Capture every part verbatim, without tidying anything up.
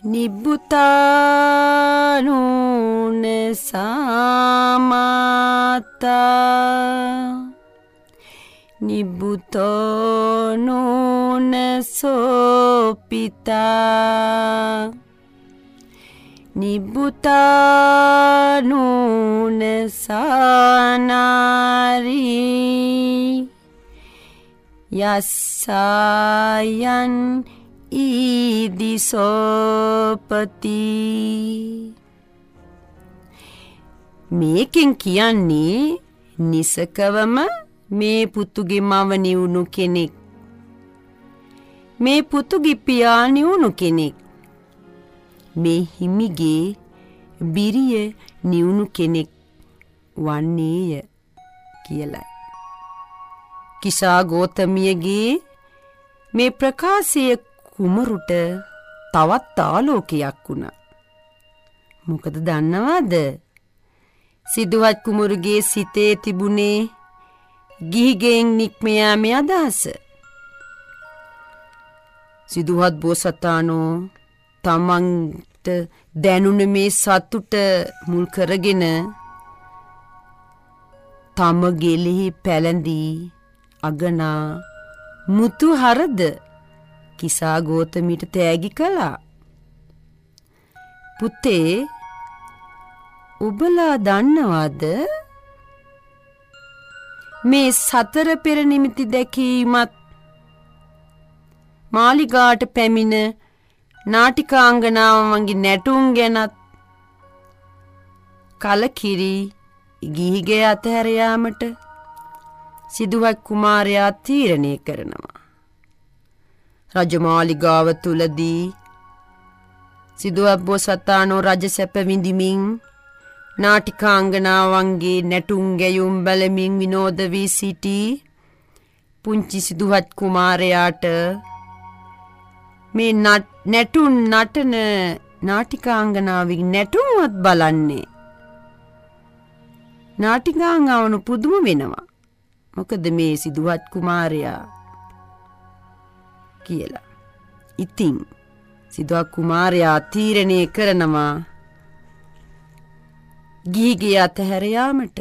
නිබ්බුතානුන සාමාතා නිබ්බුතෝනුන සෝපිතා නිබ්බුතානුන සානාරී යස්සායන් ඊදිසෝපති. මේකෙන් කියන්නේ නිසකවම මේ පුතුගේ මව නිවුණු කෙනෙක්, මේ පුතුගේ පියා නිවුණු කෙනෙක්, මේ හිමිගේ බිරිය නිවුණු කෙනෙක් වන්නේය කියලයි. කිසා ගෝතමියගේ මේ ප්‍රකාශය කුමරුට තවත් ආලෝකයක් වුණා. මොකද දන්නවද? සිදුවත් කුමරුගේ සිතේ තිබුණේ ගිහිගෙන් නික්ම යාමේ අදහස. සිදුවත් බෝසතාණෝ තමන්ට දැනුණ මේ සතුට මුල් කරගෙන තම ගෙලෙහි පැලඳී අගනා මුතු හරද කිසා ගෝතමිට තෑගි කළා. පුතේ, ඔබලා දන්නවද මේ සතර පෙර නිමිති දැකීමත් මාලිගාට පැමිණ නාටිකාංගනාවන්ගේ නැටුම් ගැනත් කලකිරි ගිහිගේ අතහැර යාමට සිදුවත් කුමාරයා තීරණය කරනවා. රජමාලිගාව තුලදී සිදුවත් බෝසතාණෝ රජ සැප විඳිමින් නාටිකාංගනාවන්ගේ නැටුම් ගැයුම් බලමින් විනෝද වී සිටි පුංචි සිදුවත් කුමාරයාට මේ නැටුම් නටන නාටිකාංගනාවේ නැටුම්වත් බලන්නේ නාටිකාංගාවන පුදුම වෙනවා. මොකද මේ සිදුවත් කුමාරයා කියලා. ඉතින් සිදුවත් කුමාරයා තීරණය කරනවා ගිහිගේ අතහැර යාමට.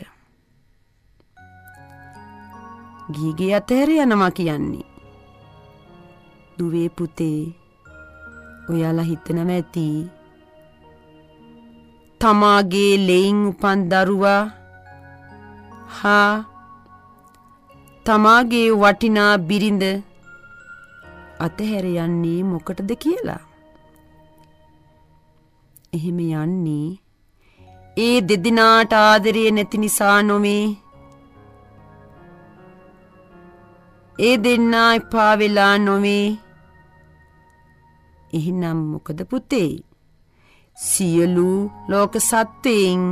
ගිහිගේ අතහැර යනවා කියන්නේ දුවේ පුතේ, ඔයාලා හිතනවා ඇති තමාගේ ලෙයින් උපන් දරුවා හා තමාගේ වටිනා බිරිඳ අතහැර යන්නේ මොකටද කියලා. එහෙම යන්නේ ඒ දෙදිනාට ආදරය නැති නිසා නොවේ. ඒ දෙන්නා එපා වෙලා නොවේ. එහෙනම් මොකද පුතේ? සියලු ලෝක සත්වයන්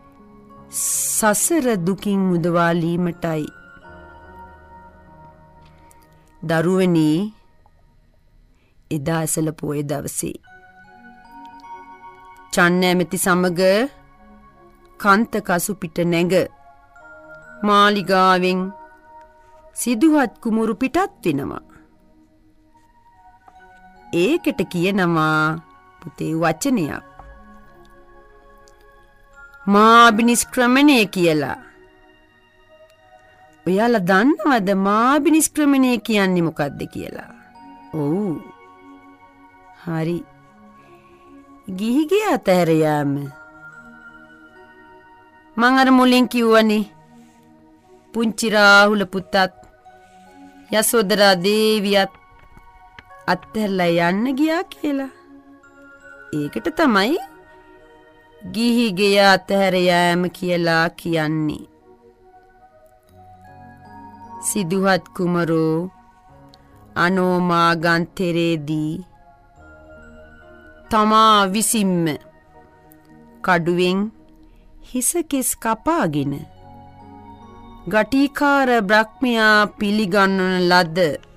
සසර දුකින් මුදවාලීමටයි. දරුවනි, එදා ඇසළ පොය දවසේ චන්න ඇමති සමග කන්ත කසු පිට නැග මාලිගාවෙන් සිදුවත් කුමරු පිටත් වෙනවා. ඒකට කියනවා පුතේ වචනයක් මාබිනිස්ක්‍රමණය කියලා. ඔයාලා දන්නවද මාබිනිස්ක්‍රමණය කියන්නේ මොකක්ද කියලා? ඔව්, හරි. ගිහිගේ අතහැර යාම. මං අර මුලින් කිව්වනේ පුංචි රාහුල පුතත් යසෝදරා දේවියත් අත්හැරලා යන්න ගියා කියලා. ඒකට තමයි ගිහිගේ අතහැර යාම කියලා කියන්නේ. සිදුවත් කුමරෝ අනෝමාගන්තෙරේදී තමා විසින්ම කඩුවෙන් හිසකෙස් කපාගෙන ගටිකාර බ්‍රහ්මයා පිළිගන්වන ලද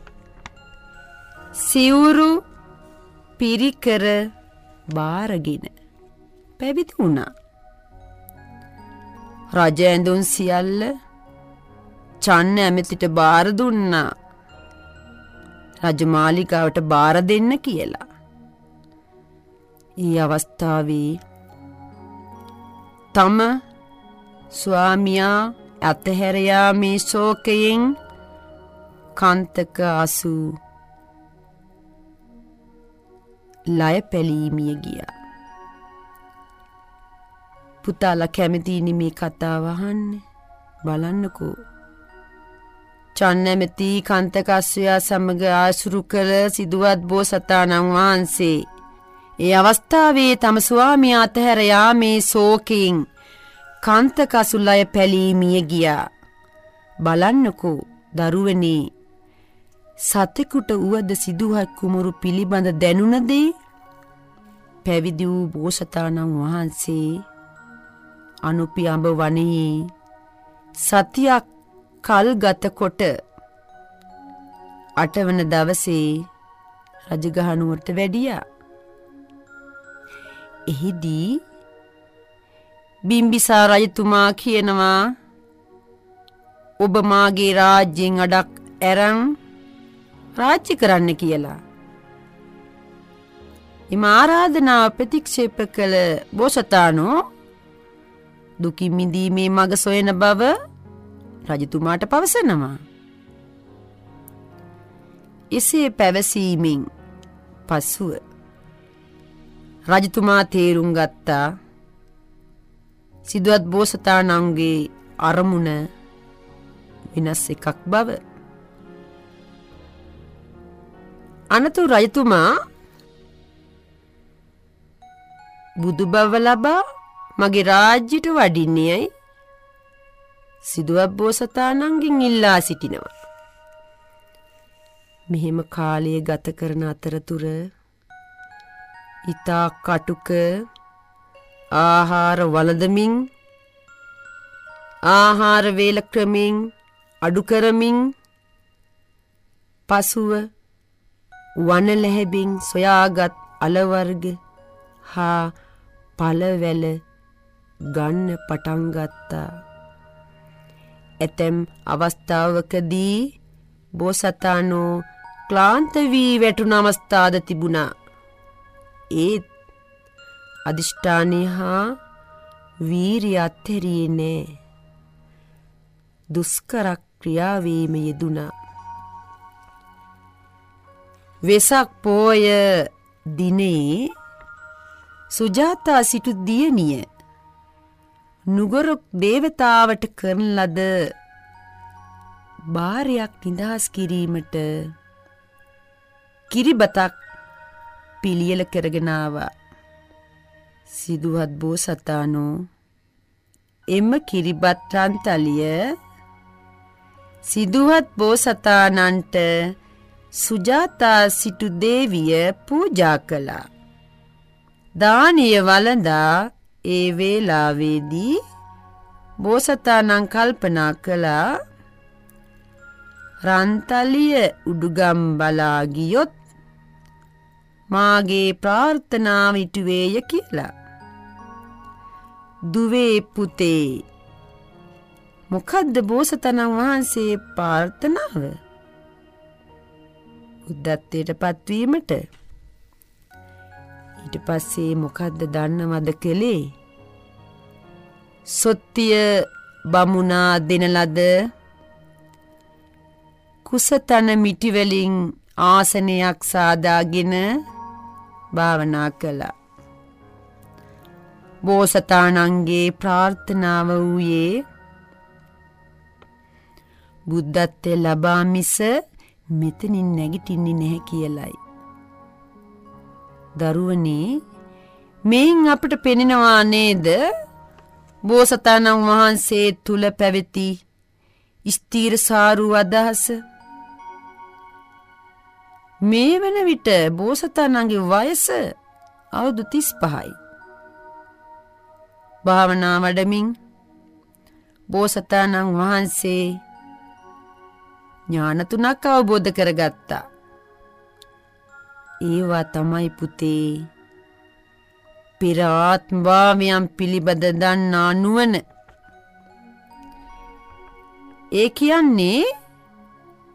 සිවුරු පිරිකර බාරගෙන පැවිදි වුණා. රජ ඇඳුම් සියල්ල චන්න ඇමතිට බාර දුන්නා. රජමාලිගාවට බාර දෙන්න කියලා. ඒ අවස්ථාවේ තම ස්වාමියා අතහැර යාමේ ශෝකයෙන් කාන්තක අසු ලය පැලීමිය ගියා. පුතාලා කැමතිනි මේ කතාව අහන්න. බලන්නකෝ. චන්නමෙති කාන්තක අස්සයා සමග ආශුරු කළ සිදුවත් බෝසතාණන් වහන්සේ ඒ අවස්ථාවේ තම ස්වාමියා අතහැර යාමේ ශෝකයෙන් කාන්තක අසුලය පැලීමිය ගියා. බලන්නකෝ දරුවනේ, සතෙකුට උවද සිදුවත් කුමරු පිළිබඳ දැනුණ දේ පැවිදි වූ බෝසතාණන් වහන්සේ අනුපියඹ වනයේ සතියක් කල් ගත කොට අටවන දවසේ රජගහනුවරට වැඩියා. එහිදී බිම්බිසාර රජතුමා කියනවා, ඔබ මාගේ රාජ්‍යයෙන් අඩක් ඇරන් රාජ්‍ය කරන්න කියලා. එම ආරාධනාව ප්‍රතික්ෂේප කළ බෝසතාණෝ දුකින් මිදීමේ මඟ සොයන බව රජතුමාට පවසනවා. එසේ පැවසීමෙන් පසුව රජතුමා තේරුම් ගත්තා සිදුවත් බෝසතාණන්ගේ අරමුණ වෙනස් එකක් බව. අනතුරු රජතුමා බුදු බව ලබා මගේ රාජ්‍යයට වඩින්නේයි සිදුවත් බෝසතාණන්ගෙන් ඉල්ලා සිටිනවා. මෙහෙම කාලය ගත කරන අතරතුර ඉතා කටුක ආහාර වළඳමින් ආහාර වේල ක්‍රමෙන් අඩු කරමින් පසුව වන ලැබෙන් සොයාගත් අලවර්ග හා පළවැල ගන්න පටන් ගත්තා. ඇතැම් අවස්ථාවකදී බෝසතාණෝ ක්ලාන්ත වී වැටුණ අවස්ථාද තිබුණා. ඒත් අධිෂ්ඨානය හා වීරිය අත්හැරියේ නෑ. දුෂ්කර ක්‍රියාවේම යෙදුණා. වෙසක් පෝය දිනේ සුජාතා සිටු දියණිය නුගරොක් දේවතාවට කරන ලද බාරයක් නිදහස් කිරීමට කිරිබතක් පිළියෙල කරගෙන ආවා. සිදුවත් බෝසතාණෝ එම කිරිබත් රන්තලිය සිදුවත් බෝසතාණන්ට සුජාතා සිටු දේවිය පූජා කළා. දානීය වළඳා ඒ වේලාවේදී බෝසතාණන් කල්පනා කළා, රන්තලිය උඩුගම් බලා ගියොත් මාගේ ප්‍රාර්ථනාව ඉටු වේය කියලා. දුවේ පුතේ, මොකද්ද බෝසතාණන් වහන්සේ ප්‍රාර්ථනාව? උද්දත්තයට පත්වීමට. ඊට පස්සේ මොකද්ද දන්නවද කළේ? සොත්තිය බමුණා දෙන ලද කුසතන මිටි වලින් ආසනයක් සාදාගෙන භාවනා කළා. බෝසතාණන්ගේ ප්‍රාර්ථනාව වූයේ බුද්ධත්වය ලබා මිස මෙතනින් නැගිටින්නේ නැහැ කියලයි. දරුවනේ, මෙයින් අපට පෙනෙනවා නේද බෝසතාණන් වහන්සේ තුල පැවති ස්ථීර සාරු අදහස. මේ වන විට බෝසතාණන්ගේ වයස අවුරුදු තිස් පහයි. භාවනා වඩමින් බෝසතාණන් වහන්සේ ඥාන තුනක් අවබෝධ කරගත්තා. ඒවා තමයි පුතේ පෙර ආත්මභාවයන් පිළිබඳ දන්නා නුවණ. ඒ කියන්නේ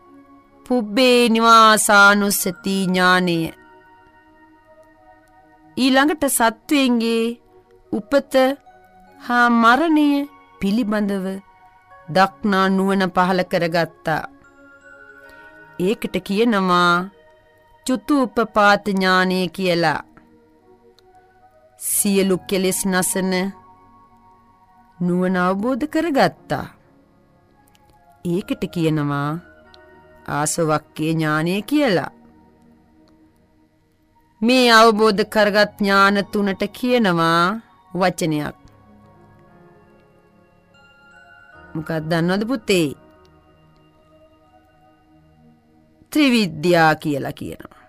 පුබ්බේ නිවාසානුස්සති ඥානය. ඊළඟට සත්වයන්ගේ උපත හා මරණය පිළිබඳව දක්නා නුවණ පහළ කරගත්තා. ඒකට කියනවා චුතුප්පපාත ඥානය කියලා. සියලු කෙලෙස් නසන නුවණ අවබෝධ කරගත්තා. ඒකට කියනවා ආසවක්ඛය ඥානය කියලා. මේ අවබෝධ කරගත් ඥාන තුනට කියනවා වචනයක්. මොකක්ද දන්නවද පුතේ? ත්‍රිවිද්‍යා කියලා කියනවා.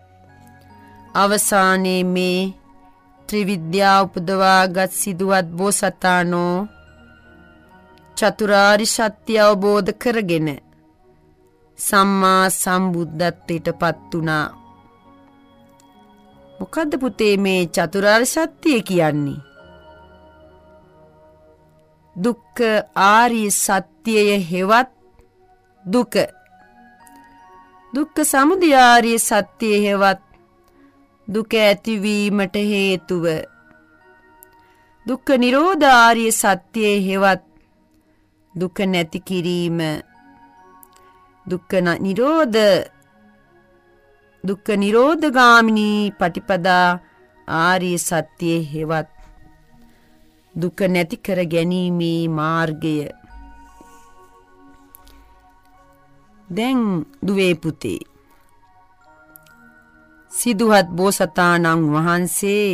අවසානයේ මේ ත්‍රිවිද්‍යා උපදවාගත් සිදුවත් බෝසතාණෝ චතුරාර්ය සත්‍ය අවබෝධ කරගෙන සම්මා සම්බුද්ධත්වයට පත් වුණා. මොකද්ද පුතේ මේ චතුරාර්ය සත්‍ය කියන්නේ? දුක්ඛ ආර්ය සත්‍යය හෙවත් දුක. දුක්ඛ සමුදය ආර්ය සත්‍යය හෙවත් දුක ඇතිවීමට හේතුව. දුක්ඛ නිරෝධ ආර්ය සත්‍යය හෙවත් දුක නැති කිරීම. දුක්ඛ නිරෝධ දුක්ඛ නිරෝධ ගාමිනී පටිපදා ආර්ය සත්‍යය හෙවත් දුක නැති කර ගැනීමේ මාර්ගය. දැන් දුවේ පුතේ, සිදුහත් බෝසතාණන් වහන්සේ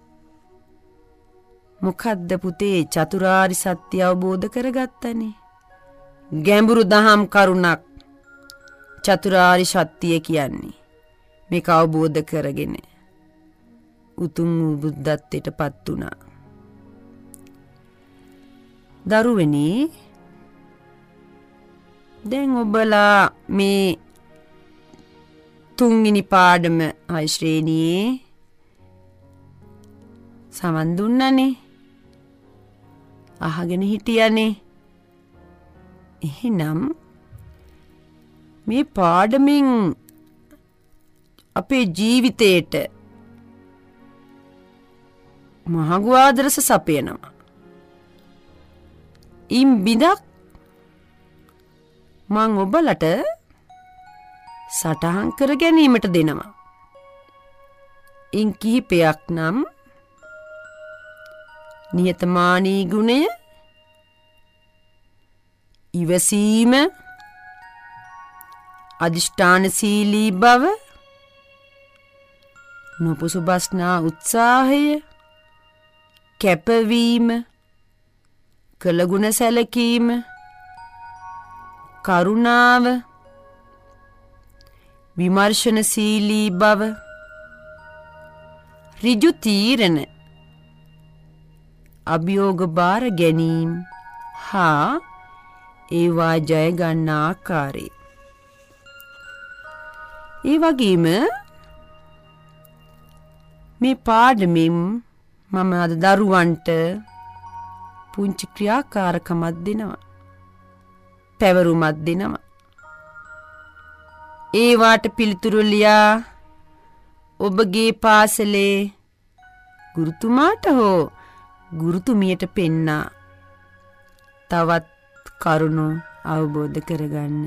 මොකද්ද පුතේ චතුරාර්ය සත්‍ය අවබෝධ කරගත්තනේ. ගැඹුරු දහම් කරුණක් චතුරාර්ය සත්‍ය කියන්නේ. මේක අවබෝධ කරගෙන උතුම් බුද්ධත්වයට පත් වුණා. දරුවනි, දැන් ඔබලා මේ තුන්වෙනි පාඩම හය ශ්‍රේණියේ සමන් දුන්නනේ. අහගෙන හිටියනේ. එහෙනම් මේ පාඩමෙන් අපේ ජීවිතේට මහඟු ආදර්ශ සපයනවා. ඉම් බිඳක් මං ඔබලට සටහන් කර ගැනීමට දෙනවා. ඉන් කිහිපයක් නම් නිහතමානී ගුණය, ඉවසීම, අධිෂ්ඨානශීලී බව, නොපසුබස්නා උත්සාහය, කැපවීම, කළගුණ සැලකීම, කරුණාව, විමර්ශනශීලී බව, ඍජු තීරණ, අභියෝග බාර ගැනීම හා ඒවා ජය ගන්න ආකාරය. ඒ වගේම මේ පාඩමින් මම අද දරුවන්ට පුංචි ක්‍රියාකාරකමක් දෙනවා. පැවරුමක් දෙනවා. ඒවාට පිළිතුරු ලියා ඔබගේ පාසලේ ගුරුතුමාට හෝ ගුරුතුමියට පෙන්නා තවත් කරුණු අවබෝධ කරගන්න.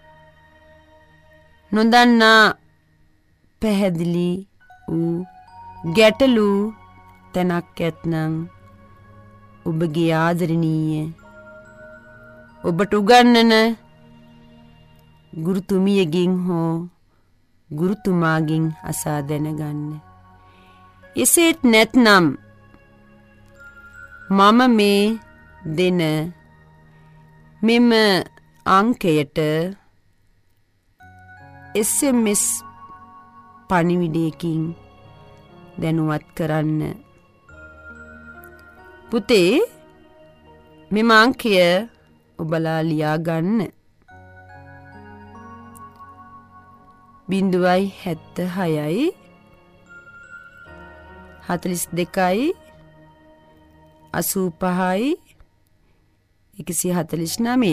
නොදන්නා පැහැදිලි වූ ගැටලු තැනක් ඇත්නම් ඔබගේ ආදරණීය ඔබට උගන්වන ගුරුතුමියගෙන් හෝ ගුරුතුමාගෙන් අසා දැනගන්න. එසේත් නැත්නම් මම මේ දෙන මෙම අංකයට එස් එම් එස් පණිවිඩයකින් දැනුවත් කරන්න. පුතේ, මෙම අංකය ඔබලා ලියා ගන්න. බිංදුවයි හැත්ත හයයි හතලිස් දෙකයි අසූ පහයි එකසිය හතලිස් නවය.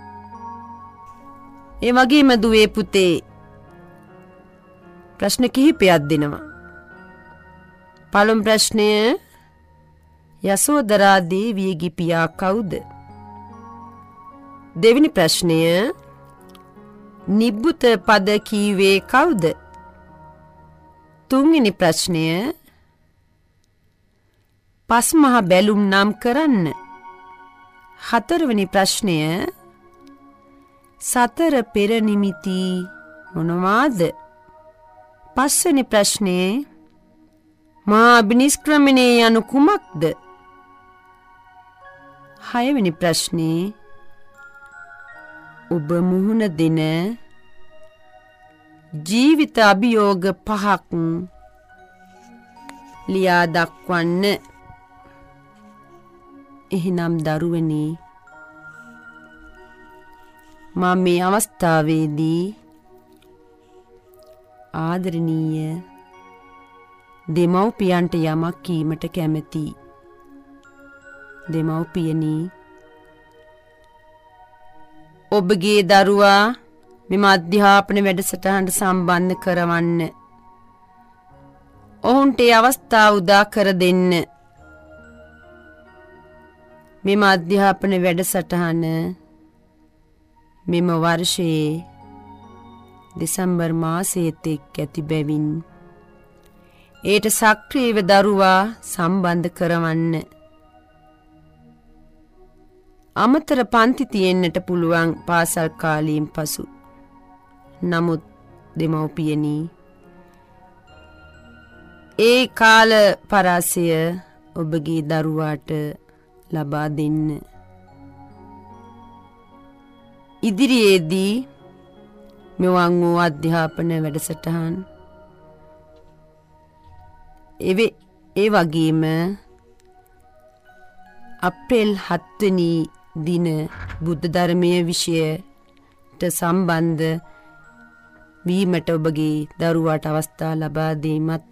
ඒ වගේම දුවේ පුතේ ප්‍රශ්න කිහිපයක් දෙනවා. පළමු ප්‍රශ්නය යසෝදරා දේවියගේ පියා කවුද? දෙවෙනි ප්‍රශ්නය නිබ්බුත පද කීවේ කවුද? තුන්වෙනි ප්‍රශ්නය පස්මහ බැලුම් නම් කරන්න. හතරවෙනි ප්‍රශ්නය සතර පෙර නිමිති මොනවාද? පස්වෙනි ප්‍රශ්නේ මහා අභිනිෂ්ක්‍රමණය යනු කුමක්ද? හයවෙනි ප්‍රශ්නේ ඔබ මුහුණ දෙන ජීවිත අභියෝග පහක් ලියා දක්වන්න. එහෙනම් දරුවනි, මම මේ අවස්ථාවේදී ආදරණීය දෙමව්පියන්ට යමක් කීමට කැමැති. දෙමව්පියනි, ඔබගේ දරුවා මෙම අධ්‍යාපන වැඩසටහනට සම්බන්ධ කරවන්න. ඔවුන්ට ඒ අවස්ථාව උදා කර දෙන්න. මෙම අධ්‍යාපන වැඩසටහන මෙම වර්ෂයේ දෙසැම්බර් මාසයේත් එක් ඇති බැවින් ඒට සක්‍රියව දරුවා සම්බන්ධ කරවන්න. අමතර පන්ති තියෙන්නට පුළුවන් පාසල් කාලයෙන් පසු. නමුත් දෙමව්පියනි, ඒ කාල පරාසය ඔබගේ දරුවාට ලබා දෙන්න. ඉදිරියේදී මෙවන් වූ අධ්‍යාපන වැඩසටහන් එවේ ඒ වගේම අප්‍රේල් හත්වෙනි දින බුද්ධ ධර්මයේ විෂයට සම්බන්ධ වීමට ඔබගේ දරුවාට අවස්ථා ලබා දීමත්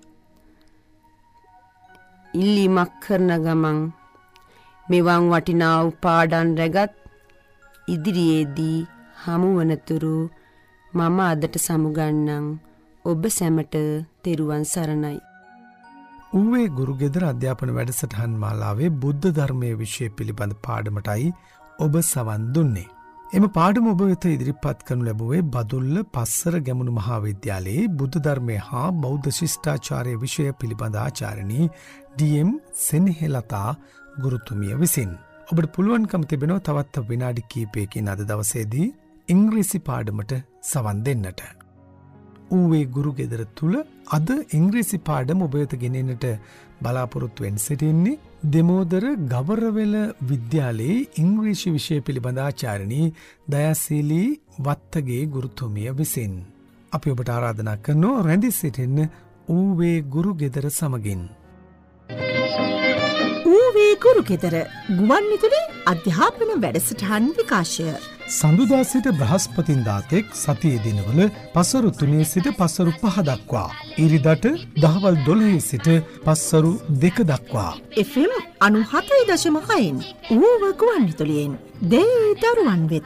ඉල්ලීමක් කරන ගමන් මෙවන් වටිනා වූ පාඩම් රැගත් ඉදිරියේදී හමු වනතුරු මම අදට සමුගන්නම්. ඔබ සැමට තෙරුවන් සරණයි. ඌවේ ගුරුගෙදර අධ්‍යාපන වැඩසටහන් මාලාවේ බුද්ධ ධර්මයේ විෂය පිළිබඳ පාඩමටයි ඔබ සවන් දුන්නේ. එම පාඩම ඔබ වෙත ඉදිරිපත් කරනු ලැබුවේ බදුල්ල පස්සර ගැමුණු මහාවිද්‍යාලයේ බුද්ධ ධර්මය හා බෞද්ධ ශිෂ්ටාචාරය විෂය පිළිබඳ ආචාර්යනී ඩී.එම්. සෙනෙහෙලතා ගුරුතුමිය විසින්. ඔබට පුළුවන්කම තිබෙනවා තවත් විනාඩි කිහිපයකින් අද දවසේදී ඉංග්‍රීසි පාඩමට සවන් දෙන්නට. ඌවේ ගුරුගෙදර තුල අද ඉංග්‍රීසි පාඩම ඔබ වෙත ගෙනෙන්නට බලාපොරොත්තු වෙන සිටින්නේ දෙමෝදර ගවරවෙල විද්‍යාලයේ ඉංග්‍රීසි විෂය පිළිබඳ ආචාර්යනී දයාශීලී වත්තගේ ගුරුතුමිය විසින්. අපි ඔබට ආරාධනා කරනවා රැඳී සිටින්න ඌවේ ගුරුගෙදර සමගින්. ඌවේ ගුරුගෙදර ගුවන්විදුලි අධ්‍යාපන වැඩසටහන් විකාශය සඳුදා සිට බ්‍රහස්පතින්දාතෙක් සතියේ දිනවල පසරු තුනේ සිට පසරු පහ දක්වා, ඉරිදට දහවල් දොළහේ සිට පසරු දෙක දක්වා එෆ් එම් අනූහතයි දශම හයෙන් ඌව ගුවන්විදුලියෙන් දේ දරුවන් වෙත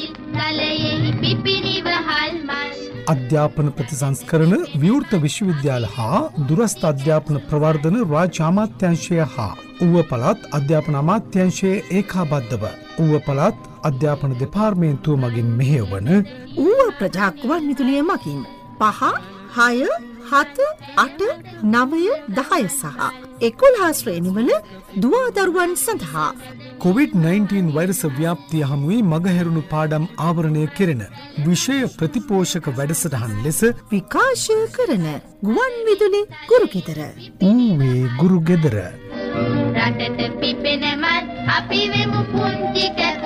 අධ්‍යාපන ප්‍රතිසංස්කරණ විවෘත විශ්වවිද්‍යාල හා දුරස්ථ අධ්‍යාපන ප්‍රවර්ධන රාජ්‍ය අමාත්‍යාංශය හා ඌව පළාත් අධ්‍යාපන අමාත්‍යාංශයේ ඒකාබද්ධව ඌව පළාත් අධ්‍යාපන දෙපාර්තමේන්තුව මගින් මෙහෙයවන ඌව ප්‍රජා ගුවන්විදුලිය මගින් පහ හය හත අට නවය දහය සහ එකොළහ ශ්‍රේණිවල දුවා දරුවන් සඳහා කොවිඩ් නයින්ටීන් වෛරස ව්‍යාප්තිය හමුවේ මගහැරුණු පාඩම් ආවරණය කෙරෙන විෂය ප්‍රතිපෝෂක වැඩසටහන් ලෙස විකාශය කරන ගුවන්විදුලි ගුරුගෙදර. ඌවේ ගුරුගෙදර රටට පිපෙනමත් අපි වෙමු පුංචි කැත